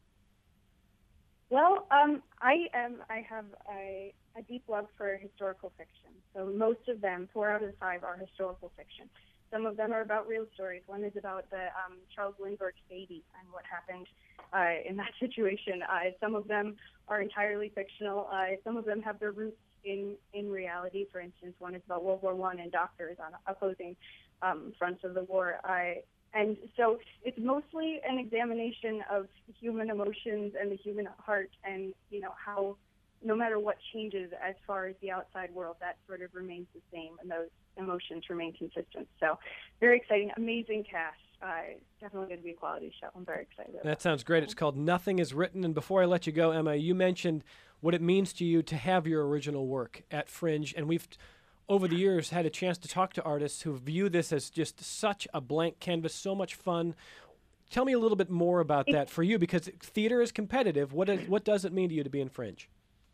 Well, um, I am. I have a, a deep love for historical fiction. So most of them, four out of the five, are historical fiction. Some of them are about real stories. One is about the um, Charles Lindbergh's baby and what happened uh, in that situation. Uh, some of them are entirely fictional. Uh, some of them have their roots in, in reality. For instance, one is about World War One and doctors on opposing um, fronts of the war. Uh, and so it's mostly an examination of human emotions and the human heart, and you know how no matter what changes as far as the outside world, that sort of remains the same, and those emotions remain consistent. So very exciting, amazing cast. Uh, definitely going to be a quality show. I'm very excited about That sounds great. It's called Nothing Is Written. And before I let you go, Emma, you mentioned what it means to you to have your original work at Fringe. And we've, over the years, had a chance to talk to artists who view this as just such a blank canvas, so much fun. Tell me a little bit more about that for you, because theater is competitive. What, is, what does it mean to you to be in Fringe?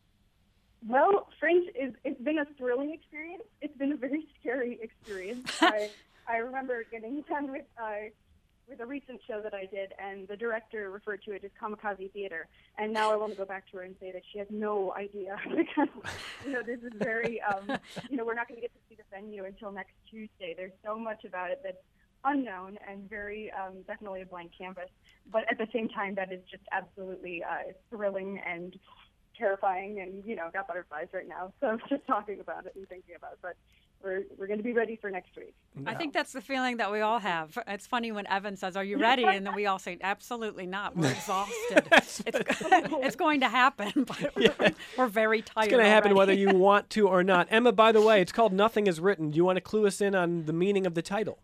Well, Fringe is it's been a thrilling experience. It's been a very scary experience. I I remember getting done with uh, with a recent show that I did, and the director referred to it as kamikaze theater. And now I want to go back to her and say that she has no idea because you know this is very um, you know we're not going to get to see the venue until next Tuesday. There's so much about it that's unknown and very um, definitely a blank canvas. But at the same time, that is just absolutely uh, thrilling and terrifying, and you know got butterflies right now, so I'm just talking about it and thinking about it. But we're we're going to be ready for next week. I think that's the feeling that we all have. It's funny when Evan says, "Are you ready?" and then we all say, "Absolutely not. We're exhausted. it's, it's going to happen, but Yeah. we're, we're very tired." It's going to happen already. whether you want to or not. Emma, by the way, it's called Nothing Is Written. Do you want to clue us in on the meaning of the title?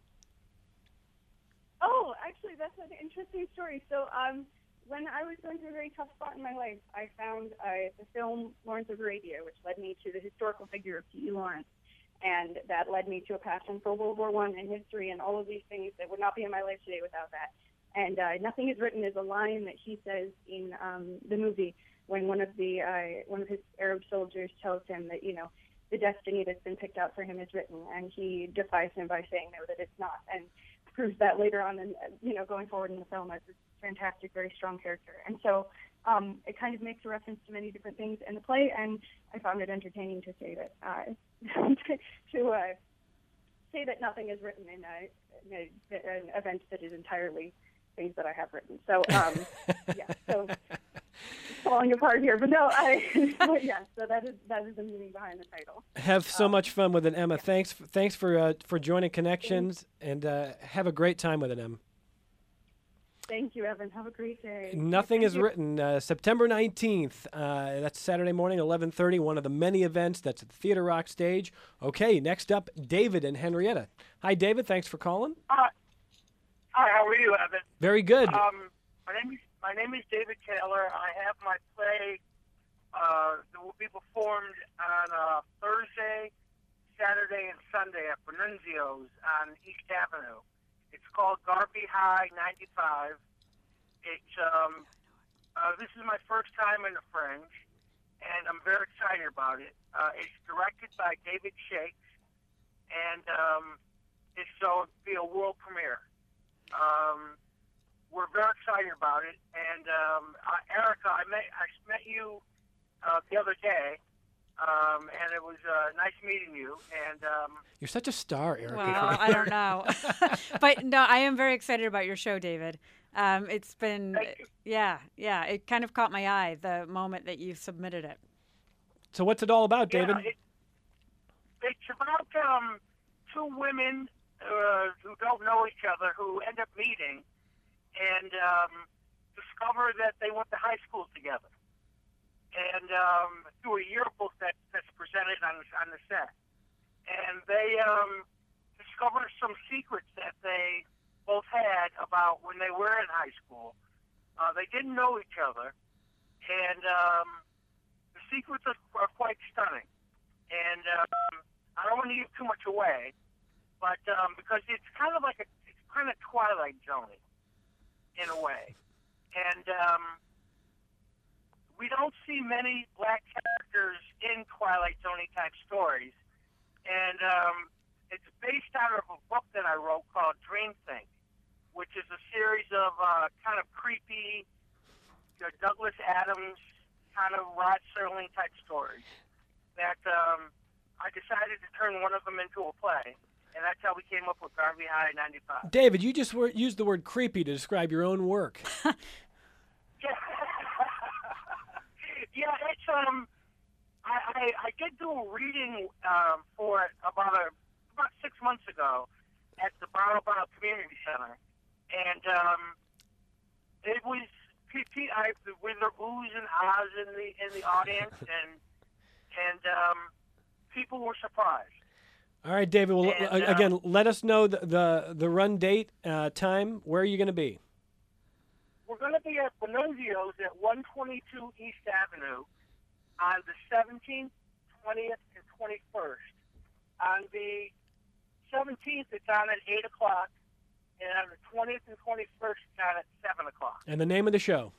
Oh, actually, that's an interesting story. So, um, when I was going through a very tough spot in my life, I found uh, the film Lawrence of Arabia, which led me to the historical figure of P E Lawrence. And that led me to a passion for World War One and history and all of these things that would not be in my life today without that. And uh, Nothing Is Written is a line that he says in um, the movie when one of the uh, one of his Arab soldiers tells him that, you know, the destiny that's been picked out for him is written, and he defies him by saying no, that it's not. And proves that later on, and you know, going forward in the film as a fantastic, very strong character. And so um, it kind of makes a reference to many different things in the play, and I found it entertaining to say that uh, to uh, say that nothing is written in, a, in a, an event that is entirely things that I have written. So um, yeah, so it's falling apart here, but no, I but yeah. So that is that is the meaning behind the title. Have so um, much fun with it, Emma. Yeah. Thanks, thanks for uh, for joining Connections, and uh, have a great time with it, Emma. Thank you, Evan. Have a great day. Nothing Thank is you. written. Uh, September nineteenth. Uh, that's Saturday morning, eleven thirty. One of the many events that's at the Theater Rock stage. Okay, next up, David and Henrietta. Hi, David. Thanks for calling. Hi. Hi. How are you, Evan? Very good. Um, my name is my name is David Taylor. I have my play uh, that will be performed on uh, Thursday, Saturday, and Sunday at Bernunzio's on East Avenue. It's called Garvey High ninety-five. It's um, uh, this is my first time in the Fringe, and I'm very excited about it. Uh, it's directed by David Shakes, and um, it's so it'll be a world premiere. Um, we're very excited about it, and um, uh, Erica, I met I met you uh, the other day. Um, and it was uh, nice meeting you. And um, you're such a star, Erica. Well, I don't know, but no, I am very excited about your show, David. Um, it's been, yeah, yeah, it kind of caught my eye the moment that you submitted it. So what's it all about, David? Yeah, it, it's about um, two women uh, who don't know each other who end up meeting and um, discover that they went to high school together. And um, through a yearbook that, that's presented on, on the set. And they um, discover some secrets that they both had about when they were in high school. Uh, they didn't know each other, and um, the secrets are, are quite stunning. And um, I don't want to give too much away, but um, because it's kind of like a, it's kind of Twilight Zone in a way. And um, we don't see many black characters in Twilight Zone type stories, and um, it's based out of a book that I wrote called Dream Think, which is a series of uh, kind of creepy, you know, Douglas Adams kind of Rod Serling type stories that um, I decided to turn one of them into a play, and that's how we came up with Garvey High ninety-five. David, you just wor- used the word creepy to describe your own work. Yeah. Yeah, it's um, I, I, I did do a reading um, for it about a about six months ago at the Bottle Bottle Community Center, and um, it was P P I with the oohs and ahs in the in the audience, and and um, people were surprised. All right, David. Well, and, uh, again, let us know the the, the run date, uh, time. Where are you going to be? We're going to be at Bernunzio's at one twenty-two East Avenue on the seventeenth, twentieth, and twenty-first. On the seventeenth, it's on at eight o'clock, and on the twentieth and twenty-first, it's on at seven o'clock. And the name of the show?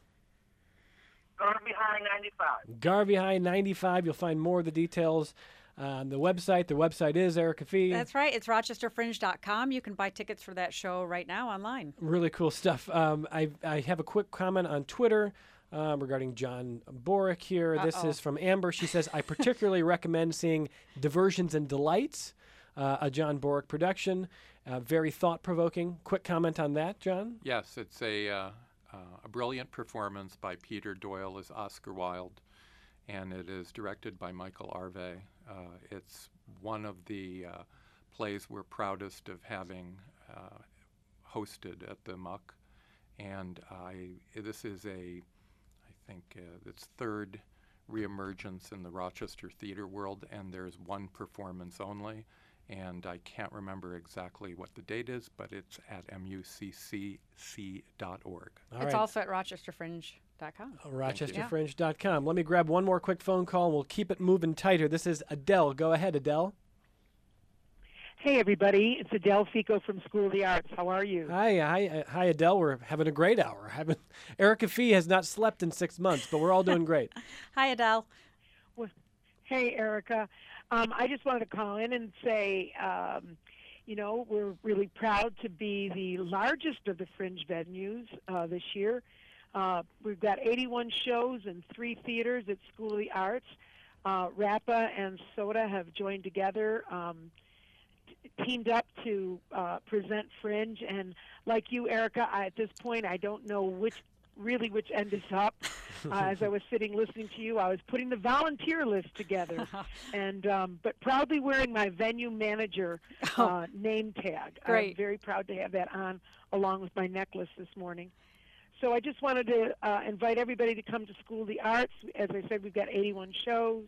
Garvey High ninety-five. Garvey High ninety-five. You'll find more of the details on the website. The website is Erica Fee. That's right. It's rochester fringe dot com. You can buy tickets for that show right now online. Really cool stuff. Um, I, I have a quick comment on Twitter um, regarding John Borick here. Uh-oh. This is from Amber. She says, I particularly recommend seeing Diversions and Delights, uh, a John Borick production. Uh, very thought-provoking. Quick comment on that, John? Yes, it's a, uh, uh, a brilliant performance by Peter Doyle as Oscar Wilde, and it is directed by Michael Arve. Uh, it's one of the uh, plays we're proudest of having uh, hosted at the Muck, and I this is a, I think, uh, its third reemergence in the Rochester theater world, and there's one performance only, and I can't remember exactly what the date is, but it's at M U C C C dot org. All it's right. also at rochester fringe dot com. rochester fringe dot com. Let me grab one more quick phone call, and we'll keep it moving tighter. This is Adele. Go ahead, Adele. Hey, everybody. It's Adele Fico from School of the Arts. How are you? Hi, hi, uh, hi, Adele. We're having a great hour. Having Erica Fee has not slept in six months, but we're all doing great. Hi, Adele. Well, hey, Erica. Um, I just wanted to call in and say, um, you know, we're really proud to be the largest of the Fringe venues uh, this year. Uh, we've got eighty-one shows in three theaters at School of the Arts. Uh, RAPA and SOTA have joined together, um, t- teamed up to uh, present Fringe. And like you, Erica, I, at this point, I don't know which really which end is up. Uh, as I was sitting listening to you, I was putting the volunteer list together, and um, but proudly wearing my venue manager uh, name tag. Great. I'm very proud to have that on along with my necklace this morning. So I just wanted to uh, invite everybody to come to School of the Arts. As I said, we've got eighty-one shows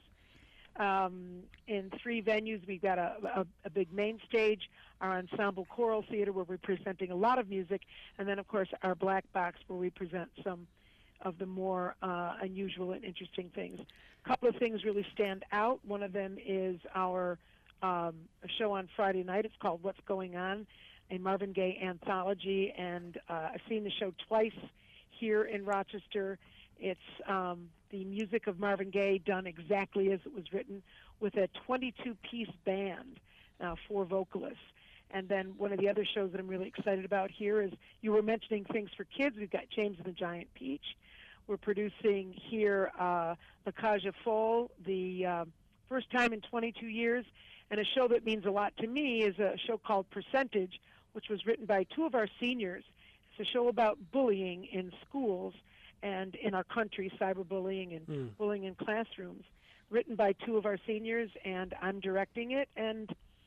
um, in three venues. We've got a, a, a big main stage, our ensemble choral theater where we're presenting a lot of music, and then, of course, our black box where we present some of the more uh, unusual and interesting things. A couple of things really stand out. One of them is our um, show on Friday night. It's called What's Going On, a Marvin Gaye anthology, and uh, I've seen the show twice here in Rochester. It's um, the music of Marvin Gaye done exactly as it was written with a twenty-two piece band, uh, four vocalists. And then one of the other shows that I'm really excited about here is, you were mentioning things for kids. We've got James and the Giant Peach. We're producing here uh, La Cage aux Folles, the uh, first time in twenty-two years. And a show that means a lot to me is a show called Percentage, which was written by two of our seniors. It's a show about bullying in schools and in our country, cyberbullying and Mm. bullying in classrooms, written by two of our seniors, and I'm directing it. And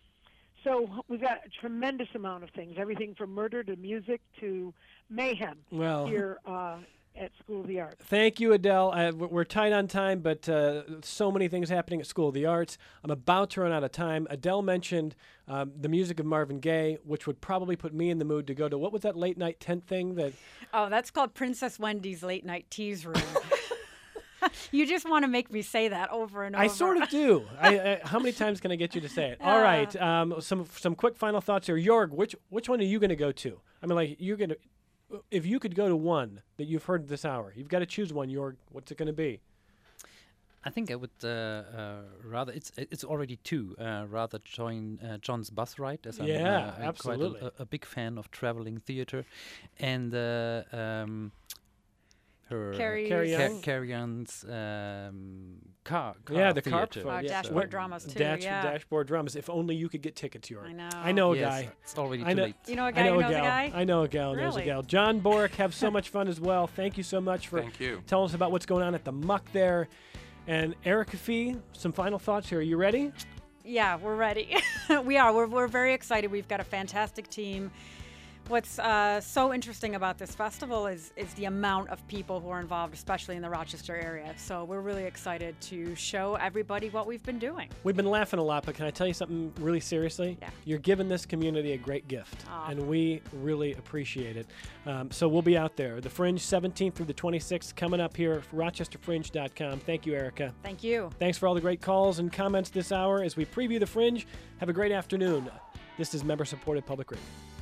so we've got a tremendous amount of things, everything from murder to music to mayhem Well, here uh, at School of the Arts. Thank you, Adele. Uh, w- we're tight on time, but uh, so many things happening at School of the Arts. I'm about to run out of time. Adele mentioned um, the music of Marvin Gaye, which would probably put me in the mood to go to, what was that late night tent thing that... Oh, that's called Princess Wendy's Late Night Tease Room. You just want to make me say that over and over. I sort of do. I, I, how many times can I get you to say it? All Uh. right. Um, some some quick final thoughts here. Jorg, which which one are you going to go to? I mean, like, you're going to... If you could go to one that you've heard this hour, you've got to choose one, Jorg. What's it going to be? I think I would uh, uh, rather, it's it's already two, uh, rather join uh, John's bus ride, as I'm, Yeah, uh, I'm absolutely. quite a, a big fan of traveling theater. And uh, um, her Carrie- Carrie Ca- Young. Carrie Young's um, car, car Yeah, the car theater. patrol, Oh, yeah. dashboard So- dramas, too, Dash- yeah. Dashboard dramas. If only you could get tickets, Jorg. I know. I know a Yes, guy. it's already I too know, late. You know a I guy know who a knows a gal. guy? I know a gal who knows a Really? gal. John Borick, have so much fun as well. Thank you so much for Thank you. telling us about what's going on at the Muck there. And Erica Fee, some final thoughts here. Are you ready? Yeah, we're ready. we are. We're, we're very excited. We've got a fantastic team. What's uh, so interesting about this festival is is the amount of people who are involved, especially in the Rochester area. So we're really excited to show everybody what we've been doing. We've been laughing a lot, but can I tell you something really seriously? Yeah. You're giving this community a great gift, Aw. and we really appreciate it. Um, so we'll be out there. The Fringe, seventeenth through the twenty-sixth, coming up here at rochester fringe dot com. Thank you, Erica. Thank you. Thanks for all the great calls and comments this hour as we preview the Fringe. Have a great afternoon. This is member-supported Public Radio.